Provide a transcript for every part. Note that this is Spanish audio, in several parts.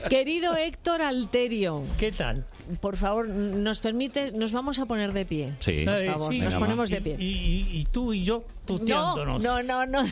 Querido Héctor Alterio. ¿Qué tal? Por favor, ¿nos permites? Nos vamos a poner de pie. Sí. Por favor, Sí, nos venga, ponemos va. de pie. Y tú y yo tuteándonos. No.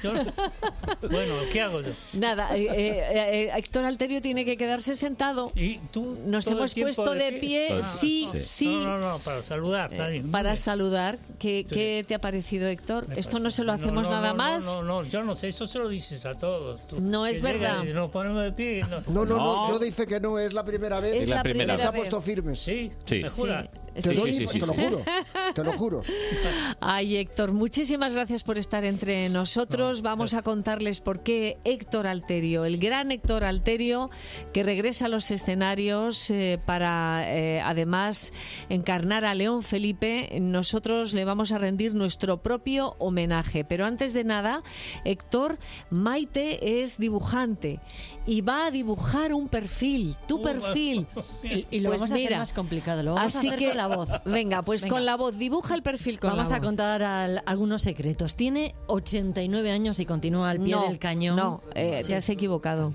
Bueno, ¿qué hago yo? Nada, Héctor Alterio tiene que quedarse sentado. ¿Y tú? Nos todo el hemos tiempo puesto de pie, Todo- sí, sí. sí. No, para saludar. Está bien, muy Para bien. saludar. ¿Qué te ha parecido, Héctor? Me Esto parece- no se lo hacemos nada más. No, yo no sé, eso se lo dices a todos. Tú, No es que llega verdad. y nos ponemos de pie. No, No. yo dice que no es la primera vez. Es la la primera Se ha vez. puesto firmes. Sí, Sí. me jura. Sí, Te lo juro, te lo juro. Ay, Héctor, muchísimas gracias por estar entre nosotros. Vamos a contarles por qué Héctor Alterio, el gran Héctor Alterio, que regresa a los escenarios para, además, encarnar a León Felipe, nosotros le vamos a rendir nuestro propio homenaje. Pero antes de nada, Héctor, Maite es dibujante y va a dibujar un perfil, tu perfil. Y lo Pues vamos a mira, hacer más complicado. Lo vamos a así hacer que, con la voz. Venga, pues Venga. con la voz, dibuja el perfil con Vamos la a voz. contar algunos secretos. Tiene 89 años y continúa al pie del cañón. No, te has equivocado.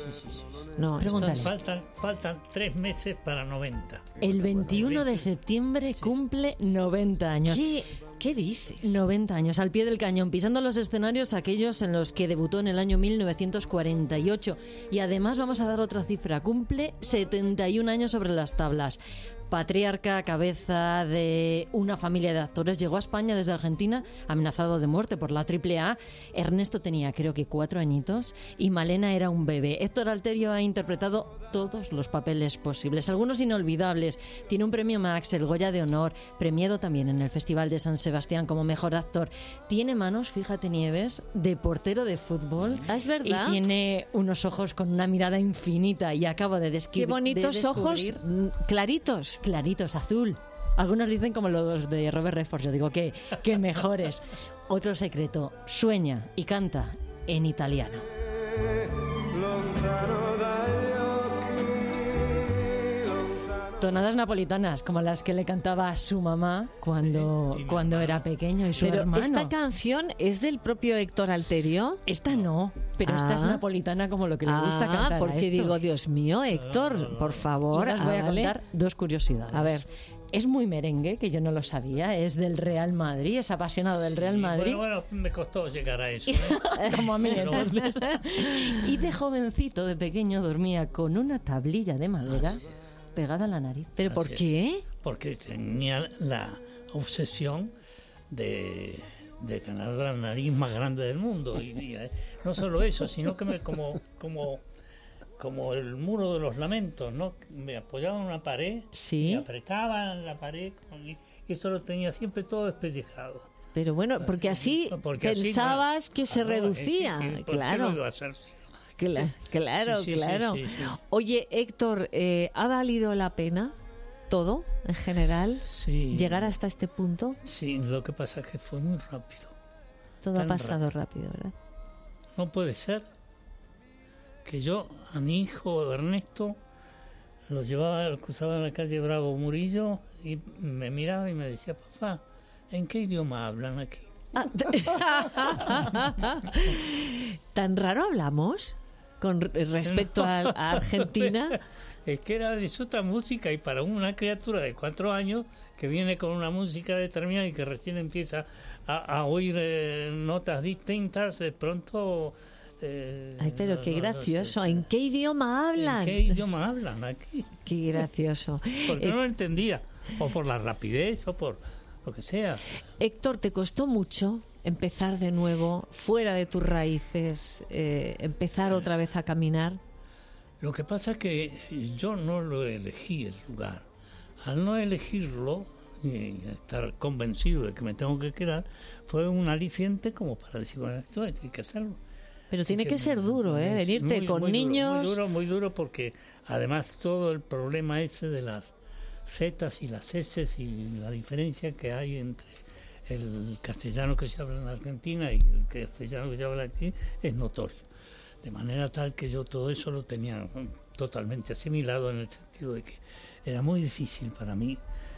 No, Pregúntale. esto es- Faltan 3 meses para 90. El 21 de septiembre cumple 90 años. ¿Qué dices? 90 años, al pie del cañón, pisando los escenarios aquellos en los que debutó en el año 1948. Y además vamos a dar otra cifra, cumple 71 años sobre las tablas. Patriarca, cabeza de una familia de actores, llegó a España desde Argentina amenazado de muerte por la AAA. Ernesto tenía creo que 4 añitos y Malena era un bebé. Héctor Alterio ha interpretado todos los papeles posibles, algunos inolvidables. Tiene un premio Max, el Goya de Honor, premiado también en el Festival de San Sebastián como mejor actor. Tiene manos, fíjate Nieves, de portero de fútbol. Ah, es verdad. Y tiene unos ojos con una mirada infinita y acabo de describir. Qué bonitos ojos claritos. Claritos, azul. Algunos dicen como los de Robert Redford, yo digo que mejores. Otro secreto, sueña y canta en italiano. Tonadas napolitanas, como las que le cantaba a su mamá cuando era pequeño y su Pero hermano. esta canción es del propio Héctor Alterio. Esta no, pero esta es Ah. napolitana como lo que le gusta cantar a porque Héctor. digo, Dios mío, Héctor, por Y favor. ahora os voy a vale. contar dos curiosidades. A ver. Es muy merengue, que yo no lo sabía, es del Real Madrid, es apasionado del Real Madrid. Bueno, me costó llegar a eso. Como a mí, Pero bueno. entonces. Y de jovencito, de pequeño, dormía con una tablilla de madera pegada a la nariz. ¿Pero por Así es. qué? Porque tenía la obsesión de tener la nariz más grande del mundo. Y no solo eso, sino que como el muro de los lamentos, ¿no? Me apoyaba en una pared, Sí. me apretaba en la pared y eso lo tenía siempre todo despellejado. Pero bueno, porque así Porque así, pensabas que se reducía. ¿por qué lo Claro. iba a hacer? Claro, Sí, sí, claro. sí, sí. Oye, Héctor, ¿ha valido la pena todo, en general, Sí. llegar hasta este punto? Sí, lo que pasa es que fue muy rápido. Todo ha Tan pasado rápido, ¿verdad? No puede ser que yo a mi hijo Ernesto lo cruzaba en la calle Bravo Murillo y me miraba y me decía, papá, ¿en qué idioma hablan aquí? ¿Tan raro hablamos con respecto a Argentina? Es que era de otra música y para una criatura de 4 años que viene con una música determinada y que recién empieza a oír notas distintas, de pronto... Ay, pero qué gracioso. ¿En qué idioma hablan? ¿En qué idioma hablan aquí? Qué gracioso. Porque no lo entendía, o por la rapidez, o por lo que sea. Héctor, ¿te costó mucho empezar de nuevo, fuera de tus raíces, empezar otra vez a caminar? Lo que pasa es que yo no lo elegí el lugar. Al no elegirlo y estar convencido de que me tengo que quedar, fue un aliciente como para decir, bueno, esto hay que hacerlo. Pero tiene Así que ser duro, ¿eh? es Venirte muy, con muy niños... duro, muy duro, porque además todo el problema ese de las zetas y las eses y la diferencia que hay entre el castellano que se habla en Argentina y el castellano que se habla aquí es notorio. De manera tal que yo todo eso lo tenía totalmente asimilado, en el sentido de que era muy difícil para mí,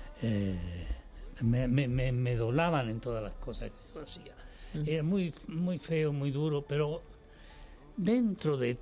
me doblaban en todas las cosas que yo hacía. Era muy, muy feo, muy duro, pero dentro de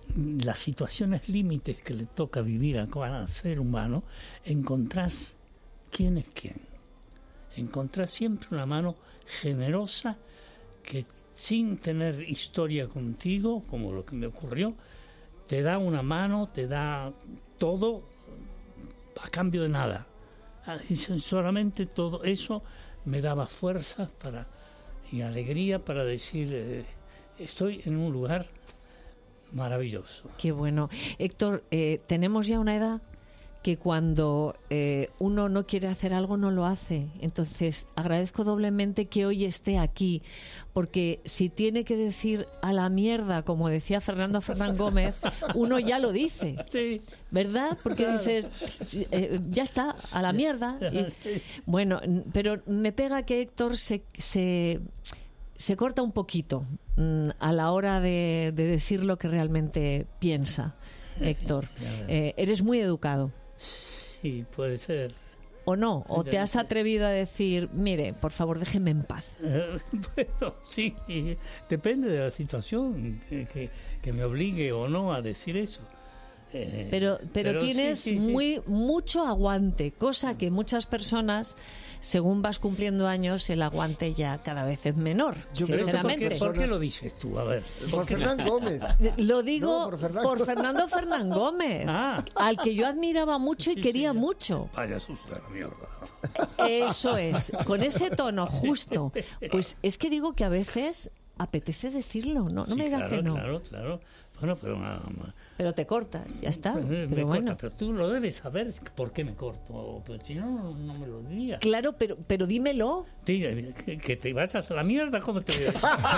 las situaciones límites que le toca vivir a cada ser humano, encontrás quién es quién. Encontrás siempre una mano generosa que, sin tener historia contigo, como lo que me ocurrió, te da una mano, te da todo a cambio de nada. Y solamente todo eso me daba fuerzas y alegría para decir, estoy en un lugar maravilloso. Qué bueno. Héctor, tenemos ya una edad que cuando uno no quiere hacer algo no lo hace. Entonces agradezco doblemente que hoy esté aquí, porque si tiene que decir a la mierda, como decía Fernando Fernán Gómez, uno ya lo dice, Sí. ¿verdad? Porque dices, ya está, a la mierda. Y, bueno, pero me pega que Héctor se corta un poquito a la hora de decir lo que realmente piensa. Héctor, eres muy educado. Sí, puede ser. ¿O no? ¿O te has atrevido a decir, mire, por favor, déjeme en paz? Bueno, sí, depende de la situación que me obligue o no a decir eso. Pero tienes sí. mucho aguante, cosa que muchas personas, según vas cumpliendo años, el aguante ya cada vez es menor, Yo creo que sinceramente. ¿Por qué lo dices tú? A ver. Por Fernán Gómez. Lo digo No, por Fernando Fernán Gómez, al que yo admiraba mucho y quería mucho. Vaya susto la mierda. Eso es, con ese tono justo. Pues es que digo que a veces apetece decirlo, no Sí, me digas claro, que no. Claro. Bueno, pero Pero te cortas, ya está. me Pero corta, bueno. pero tú lo debes saber por qué me corto. Pero si no, no me lo dirías. Claro, pero dímelo. Que te vayas a la mierda, ¿cómo te voy a decir?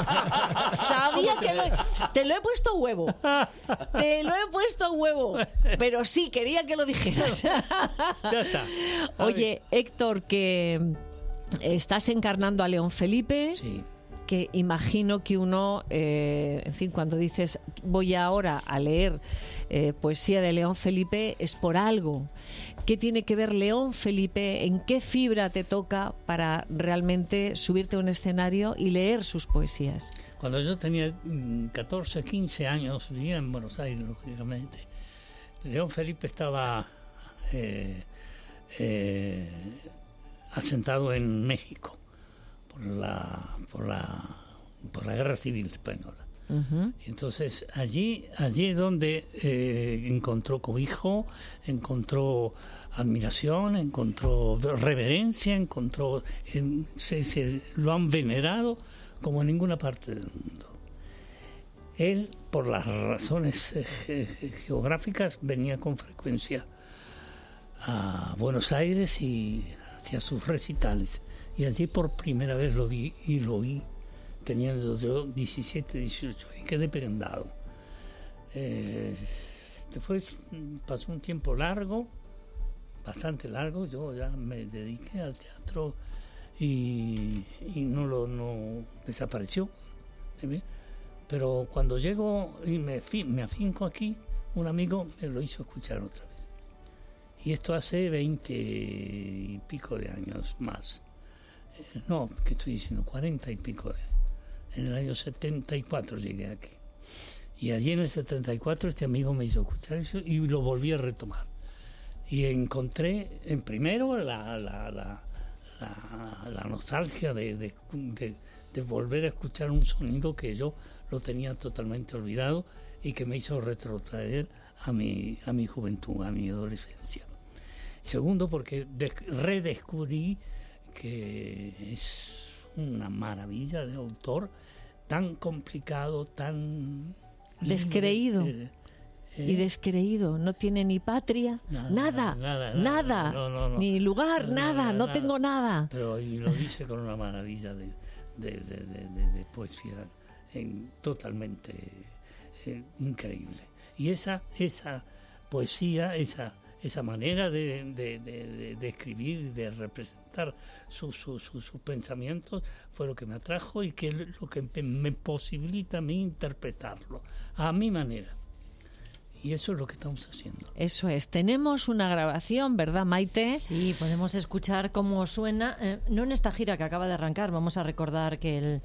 Sabía que te lo he puesto a huevo. Te lo he puesto a huevo. Pero sí, quería que lo dijeras. Ya está. Oye, Héctor, que estás encarnando a León Felipe. Sí. Que imagino que uno, en fin, cuando dices voy ahora a leer poesía de León Felipe, es por algo. ¿Qué tiene que ver León Felipe? ¿En qué fibra te toca para realmente subirte a un escenario y leer sus poesías? Cuando yo tenía 14, 15 años, vivía en Buenos Aires, lógicamente. León Felipe estaba asentado en México por la Guerra Civil Española. Uh-huh. Y entonces allí es donde encontró cobijo, encontró admiración, encontró reverencia, lo han venerado como en ninguna parte del mundo. Él, por las razones geográficas, venía con frecuencia a Buenos Aires y hacía sus recitales. Y allí por primera vez lo vi y lo oí, teniendo yo 17, 18, y quedé prendado. Después pasó un tiempo largo, bastante largo, yo ya me dediqué al teatro y no desapareció. ¿Sí? Pero cuando llego y me afinco aquí, un amigo me lo hizo escuchar otra vez. Y esto hace 20 y pico de años más. No, ¿qué estoy diciendo? 40 y pico. En el año 74 llegué aquí. Y allí en el 74 este amigo me hizo escuchar eso y lo volví a retomar. Y encontré, en primero, la nostalgia de volver a escuchar un sonido que yo lo tenía totalmente olvidado y que me hizo retrotraer a mi juventud, a mi adolescencia. Segundo, porque redescubrí que es una maravilla de autor, tan complicado, tan descreído y descreído, no tiene ni patria, nada, no. ni lugar, nada, no tengo nada. Pero y lo dice con una maravilla de poesía totalmente increíble. Y esa poesía, esa manera de escribir, de representar sus pensamientos, fue lo que me atrajo y que lo que me posibilita a mí interpretarlo a mi manera. Y eso es lo que estamos haciendo. Eso es. Tenemos una grabación, ¿verdad, Maite? Sí, podemos escuchar cómo suena. No en esta gira que acaba de arrancar. Vamos a recordar que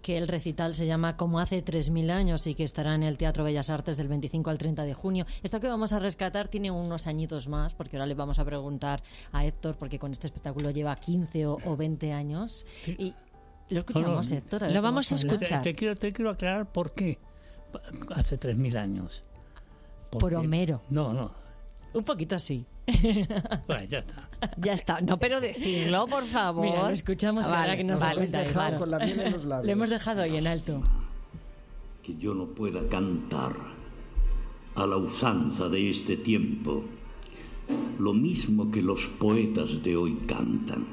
que el recital se llama Como hace 3000 años y que estará en el Teatro Bellas Artes del 25 al 30 de junio. Esto que vamos a rescatar tiene unos añitos más, porque ahora le vamos a preguntar a Héctor, porque con este espectáculo lleva 15 o 20 años. Sí. Y lo escuchamos, Héctor. A ver Lo cómo vamos a suena. escuchar. Te quiero aclarar por qué hace 3000 años. Por Homero. No. Un poquito así. Bueno, ya está. Ya está. No, pero decirlo, por favor. Mira, lo escuchamos Vale, ahora que nos vale. lo Habéis cuenta dejado Iván. con la miel en los labios. Lo hemos dejado ahí en alto. Que yo no pueda cantar a la usanza de este tiempo lo mismo que los poetas de hoy cantan.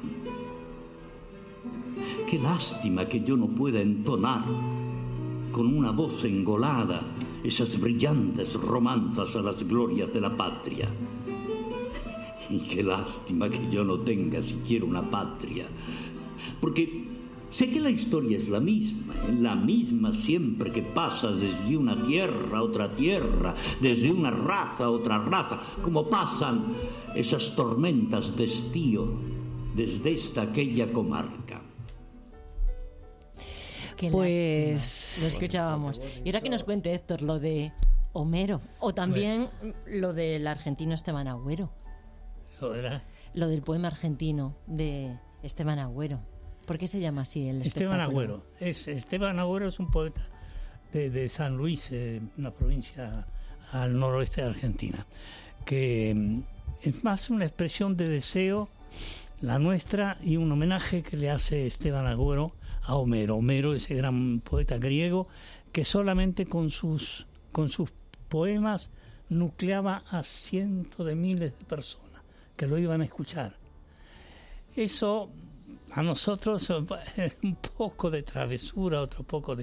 Qué lástima que yo no pueda entonar con una voz engolada esas brillantes romanzas a las glorias de la patria. Y qué lástima que yo no tenga siquiera una patria, porque sé que la historia es la misma siempre que pasas desde una tierra a otra tierra, desde una raza a otra raza, como pasan esas tormentas de estío desde esta aquella comarca. Qué Pues- lástima. Lo escuchábamos. Y ahora que nos cuente Héctor lo de Homero, o también lo del argentino Esteban Agüero, Lo era lo del poema argentino de Esteban Agüero. ¿Por qué se llama así el Esteban espectáculo? Agüero. Esteban Agüero es un poeta de San Luis, una provincia al noroeste de Argentina, que es más una expresión de deseo, la nuestra, y un homenaje que le hace Esteban Agüero a Homero. Homero, ese gran poeta griego, que solamente con sus poemas nucleaba a cientos de miles de personas que lo iban a escuchar. Eso a nosotros es un poco de travesura, otro poco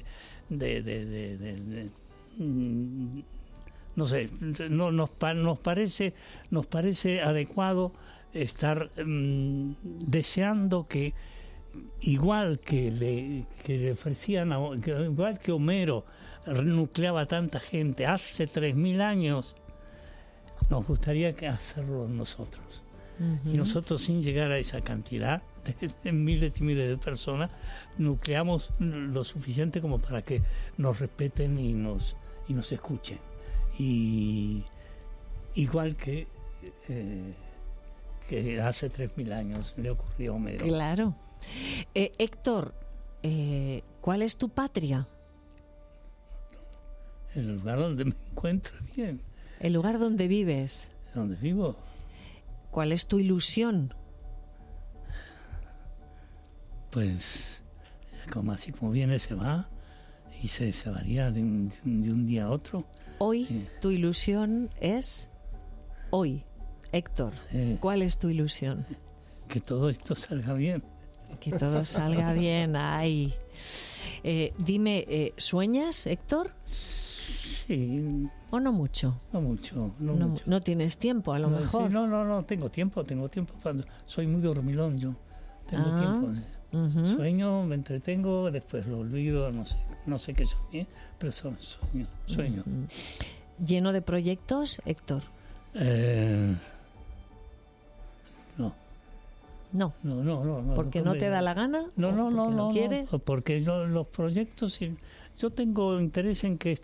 no sé, no nos parece adecuado estar deseando que igual que le ofrecían igual que Homero nucleaba a tanta gente hace 3000 años, nos gustaría que hacerlo nosotros. Y nosotros, sin llegar a esa cantidad de miles y miles de personas, nucleamos lo suficiente como para que nos respeten y nos escuchen. Y igual que hace 3000 años le ocurrió a Homero. Claro. Héctor, ¿cuál es tu patria? El lugar donde me encuentro bien, El lugar donde vives. donde vivo. ¿Cuál es tu ilusión? Pues como así como viene se va, y se varía de un día a otro. Hoy Sí. tu ilusión es hoy. Héctor, ¿cuál es tu ilusión? Que todo esto salga bien. Que todo salga bien. Ay. Dime, ¿sueñas, Héctor? Sí, ¿O no mucho? no mucho, no No, mucho. no tienes tiempo, a lo No, mejor. sí, no, tengo tiempo cuando soy muy dormilón yo. Tengo Ah, tiempo. ujú. Sueño, me entretengo, después lo olvido, no sé qué soñé, pero sueño. ¿Lleno de proyectos, Héctor? No. No. ¿Porque no te da la gana? No, ¿O porque no quieres? porque los proyectos, yo tengo interés en que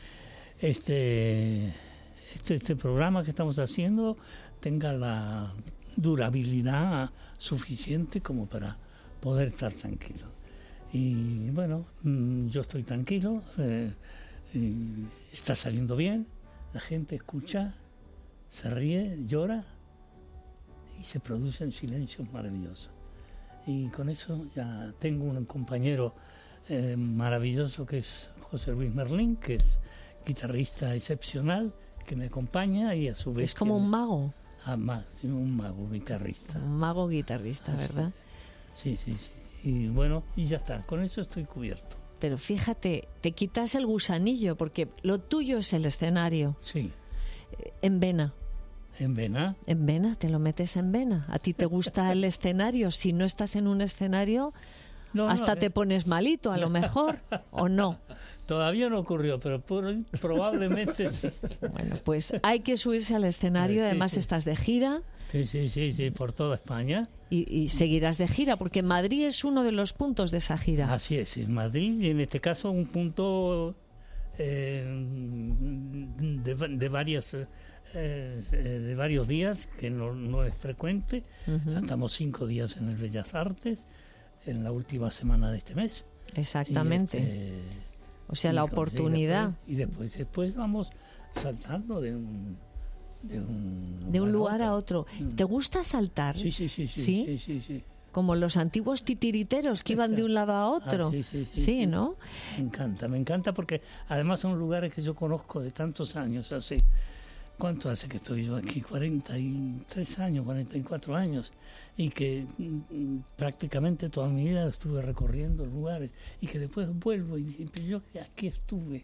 este programa que estamos haciendo tenga la durabilidad suficiente como para poder estar tranquilo. Y bueno, yo estoy tranquilo, y está saliendo bien, la gente escucha, se ríe, llora y se producen silencios maravillosos. Y con eso ya tengo un compañero maravilloso que es José Luis Merlín, que es guitarrista excepcional, que me acompaña y a su vez... Es como un mago. Un mago guitarrista. Un mago guitarrista, ¿verdad? Sí. Y bueno, y ya está, con eso estoy cubierto. Pero fíjate, te quitas el gusanillo, porque lo tuyo es el escenario. Sí, En vena. en Vena. En vena, te lo metes en vena. ¿A ti te gusta el escenario? Si no estás en un escenario, Hasta te pones malito, a lo mejor, ¿o no? Todavía no ocurrió, pero probablemente sí. Bueno, pues hay que subirse al escenario, además estás de gira. Sí, por toda España. Y seguirás de gira, porque Madrid es uno de los puntos de esa gira. Así es, en Madrid, y en este caso un punto de varios días, que no es frecuente. Estamos 5 días en el Bellas Artes, en la última semana de este mes. Exactamente. O sea, la oportunidad. Y después vamos saltando de un lugar a otro. ¿Te gusta saltar? Sí. Como los antiguos titiriteros que iban de un lado a otro. Sí, ¿no? Me encanta porque además son lugares que yo conozco de tantos años. ¿Cuánto hace que estoy yo aquí? 43 años, 44 años. Y que prácticamente toda mi vida estuve recorriendo lugares. Y que después vuelvo y digo, yo aquí estuve.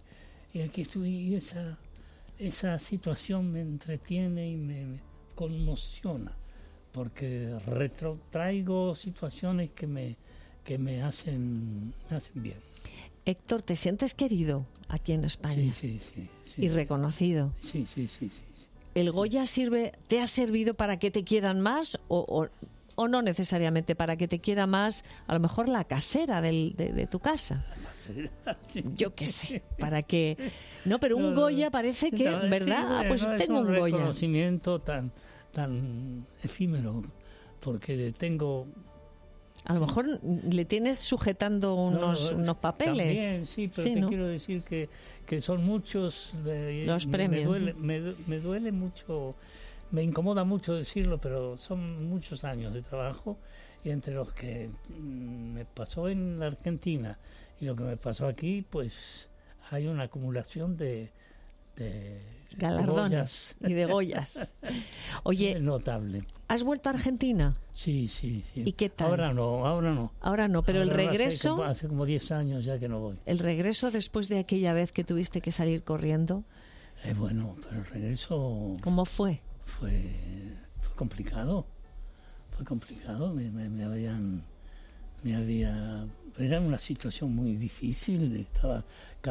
Y esa situación me entretiene y me conmociona. Porque retrotraigo situaciones que me hacen bien. Héctor, ¿te sientes querido aquí en España? Sí. Y reconocido. Sí. ¿El Goya te ha servido para que te quieran más o no necesariamente para que te quiera más, a lo mejor la casera de tu casa? Yo qué sé, para que... No, pero un Goya parece que, ¿verdad? Pues tengo un Goya. Es un reconocimiento tan efímero, porque tengo... A lo mejor le tienes sujetando unos papeles. También, sí, pero te quiero decir que son muchos... los premios. Me duele mucho, me incomoda mucho decirlo, pero son muchos años de trabajo, y entre los que me pasó en la Argentina y lo que me pasó aquí, pues hay una acumulación de galardones y de Goyas. Oye, notable. ¿Has vuelto a Argentina? Sí. ¿Y qué tal? Ahora no, pero el regreso... Hace como 10 años ya que no voy. ¿El regreso después de aquella vez que tuviste que salir corriendo? Bueno, pero el regreso... ¿Cómo fue? Fue complicado. Era una situación muy difícil. Estaba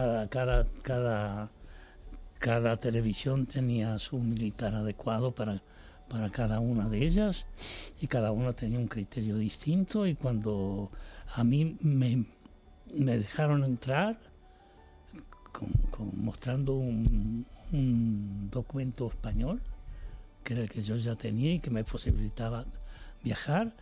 cada televisión tenía su militar adecuado para cada una de ellas, y cada uno tenía un criterio distinto, y cuando a mí me dejaron entrar mostrando un documento español, que era el que yo ya tenía y que me posibilitaba viajar,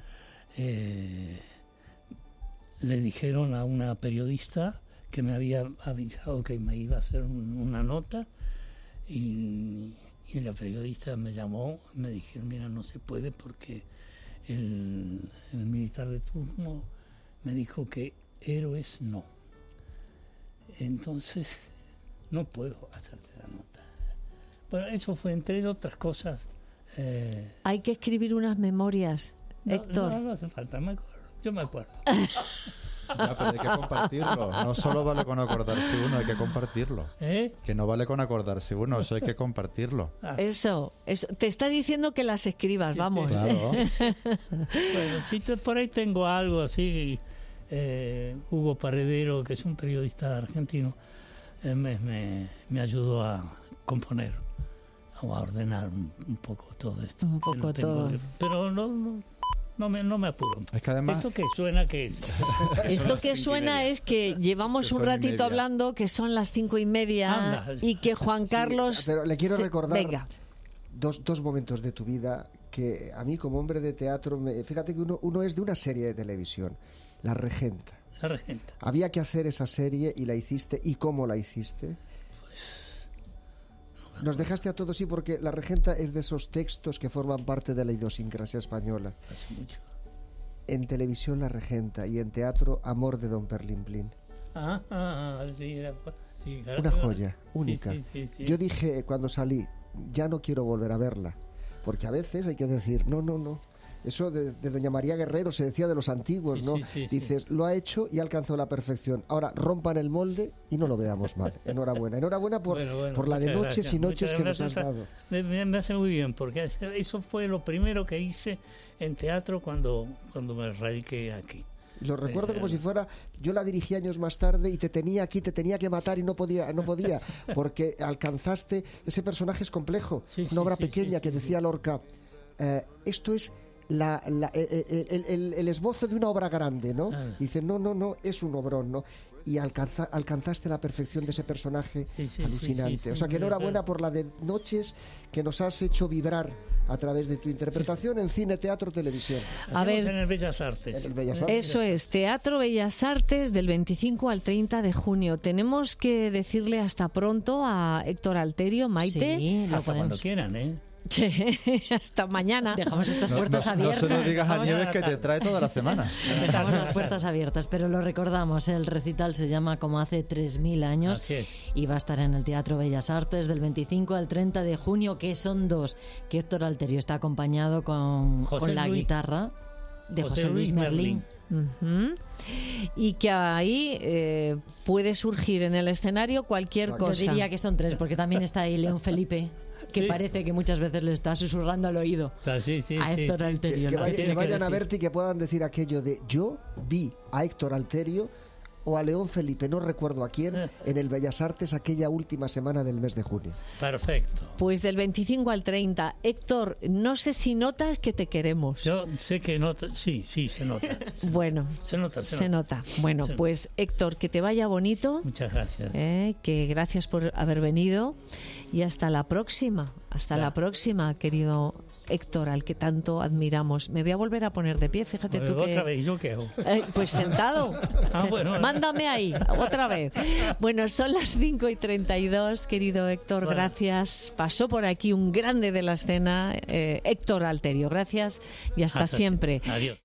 le dijeron a una periodista que me había avisado que me iba a hacer una nota, y la periodista me llamó, me dijeron, mira, no se puede porque el militar de turno me dijo que héroes no. Entonces no puedo hacerte la nota. Bueno, eso fue, entre otras cosas. Hay que escribir unas memorias, Héctor. No hace falta, yo me acuerdo. Ya, pero hay que compartirlo. No solo vale con acordarse uno, hay que compartirlo. Que no vale con acordarse uno, eso hay que compartirlo. Eso. Te está diciendo que las escribas, vamos. Claro. Bueno, si por ahí tengo algo así, Hugo Paredero, que es un periodista argentino, me ayudó a componer o a ordenar un poco todo esto. Un poco todo. Pero no me apuro. Es que además... ¿Esto qué suena? ¿Qué es? Esto que suena es que llevamos un ratito hablando, que son las 5:30. Anda. Y que Juan Carlos... Pero le quiero recordar Venga. dos momentos de tu vida que a mí, como hombre de teatro, fíjate que uno es de una serie de televisión, La Regenta. La Regenta. Había que hacer esa serie y la hiciste. ¿Y cómo la hiciste? Nos dejaste a todos, sí, porque La Regenta es de esos textos que forman parte de la idiosincrasia española. Hace mucho. En televisión La Regenta y en teatro Amor de Don Perlimplín. Sí, una joya, única. Sí. Yo dije cuando salí, ya no quiero volver a verla, porque a veces hay que decir, no. Eso de Doña María Guerrero se decía de los antiguos, ¿no? Sí. Dices, lo ha hecho y ha alcanzado la perfección. Ahora rompan el molde y no lo veamos mal. Enhorabuena por la de noches gracias, y noches que nos has gracias. dado. Me hace muy bien, porque eso fue lo primero que hice en teatro cuando me radiqué aquí. Y lo recuerdo como si fuera, yo la dirigí años más tarde y te tenía aquí, te tenía que matar y no podía, porque alcanzaste, ese personaje es complejo, una obra pequeña que decía Lorca, esto es el esbozo de una obra grande, ¿no? Dice, no, es un obrón, ¿no? Y alcanzaste la perfección de ese personaje alucinante. O sea que enhorabuena por la de noches que nos has hecho vibrar a través de tu interpretación en cine, teatro, televisión. A ver, en el Bellas Artes. Eso es, Teatro Bellas Artes del 25 al 30 de junio. Tenemos que decirle hasta pronto a Héctor Alterio, Maite. Sí, lo hasta cuando quieran, ¿eh? Hasta mañana. Dejamos estas puertas abiertas. No se lo digas a Nieves que te trae todas las semanas. Dejamos las puertas abiertas, pero lo recordamos, el recital se llama Como hace 3000 años y va a estar en el Teatro Bellas Artes del 25 al 30 de junio, que son dos, que Héctor Alterio está acompañado con la guitarra de José Luis Merlín. Y que ahí puede surgir en el escenario cualquier cosa. Yo diría que son tres, porque también está ahí León Felipe, que parece que muchas veces le está susurrando al oído a Héctor Alterio. Que vayan a verte y que puedan decir aquello de yo vi a Héctor Alterio o a León Felipe, no recuerdo a quién, en el Bellas Artes aquella última semana del mes de junio. Perfecto. Pues del 25 al 30. Héctor, no sé si notas que te queremos. Yo sé que nota, sí, se nota. Bueno, se nota. Bueno, pues Héctor, que te vaya bonito. Muchas gracias. Que gracias por haber venido y hasta la próxima. Hasta la próxima, querido Héctor, al que tanto admiramos. Me voy a volver a poner de pie, fíjate tú que... Otra vez, ¿yo qué hago? Pues sentado. Bueno. Mándame ahí, otra vez. Bueno, son las 5:32, querido Héctor, gracias. Pasó por aquí un grande de la escena, Héctor Alterio. Gracias y hasta siempre. Adiós.